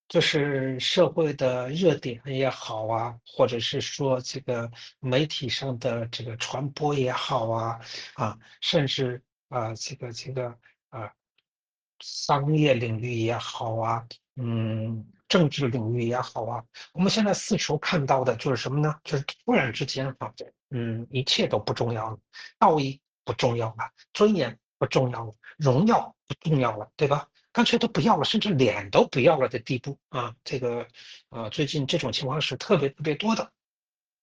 就是社会的热点也好啊，或者是说这个媒体上的这个传播也好啊，甚至这个啊，商业领域也好啊，政治领域也好啊，我们现在四处看到的就是什么呢？就是突然之间一切都不重要了，道义不重要了，尊严不重要了，荣耀不重要了，对吧？干脆都不要了，甚至脸都不要了的地步啊！最近这种情况是特别特别多的。